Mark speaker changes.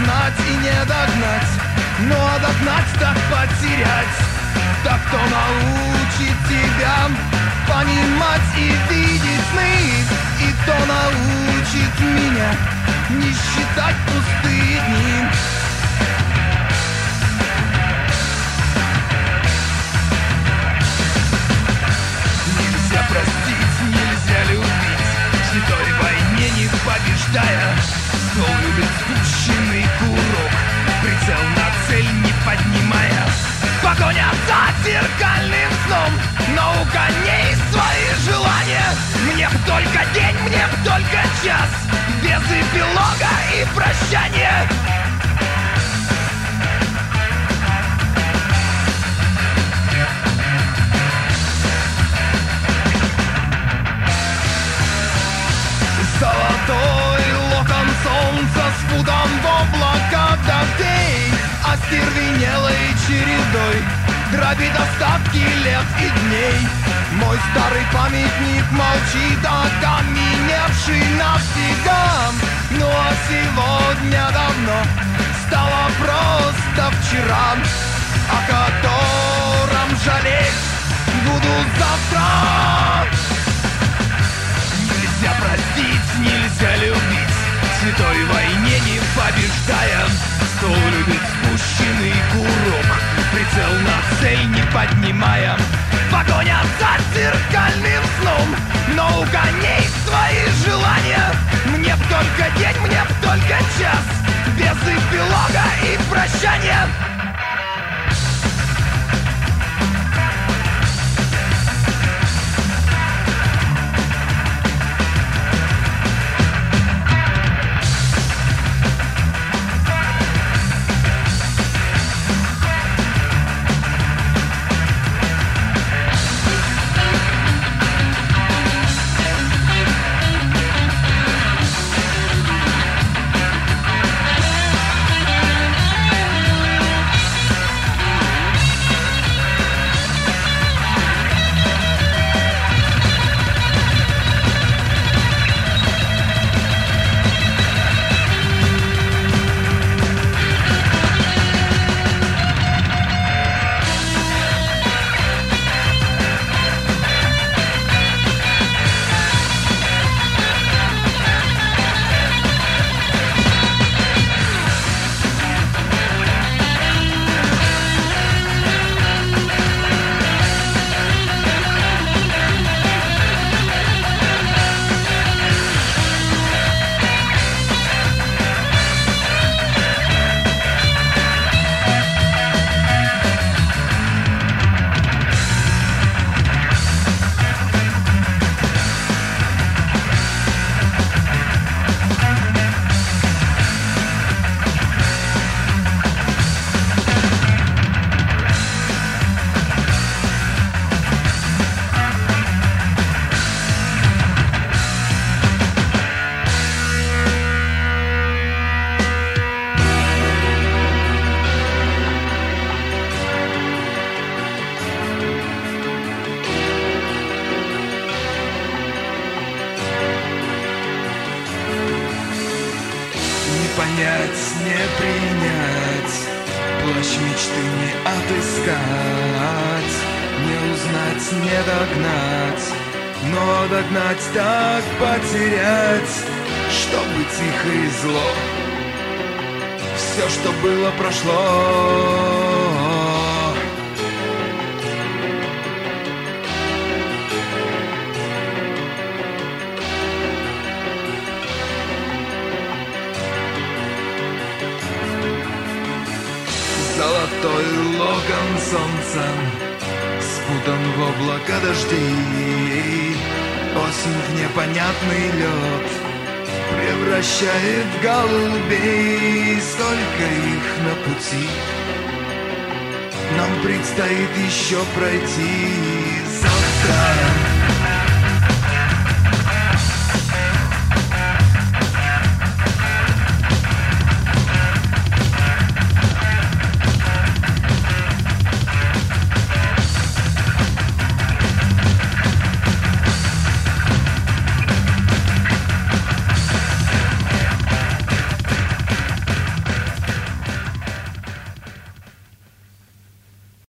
Speaker 1: догнать и не догнать, но догнать так потерять. Так кто научит тебя понимать и видеть сны, и кто научит меня не считать пустые дни. Нельзя простить, нельзя любить, в святой войне не побеждая. Стол любит спущенный курок, прицел на цель не поднимая. Погоня за зеркальным сном, но у коней свои желания. Мне б только день, мне б только час, без эпилога и прощания. Золотой локон солнца с путом в облаках дождей, остервенелой чередой дробит остатки лет и дней. Мой старый памятник молчит, окаменевший навсегда. Ну а сегодня давно стало просто вчера, о котором жалеть буду завтра. Нельзя простить, нельзя любить, в святой войне не побеждая. Стол любит спущенный курок, прицел на цель не поднимая. Погоня за зеркальным сном, но у коней свои желания. Мне б только день, мне б только час, без эпилога и прощания. понять, не принять, плащ мечты не отыскать, не узнать, не догнать, но догнать так потерять, чтобы тихо и зло все, что было, прошло. Золотой локон солнца спутан в облака дождей. Осень в непонятный лед превращает в голубей. Столько их на пути нам предстоит еще пройти. Завтра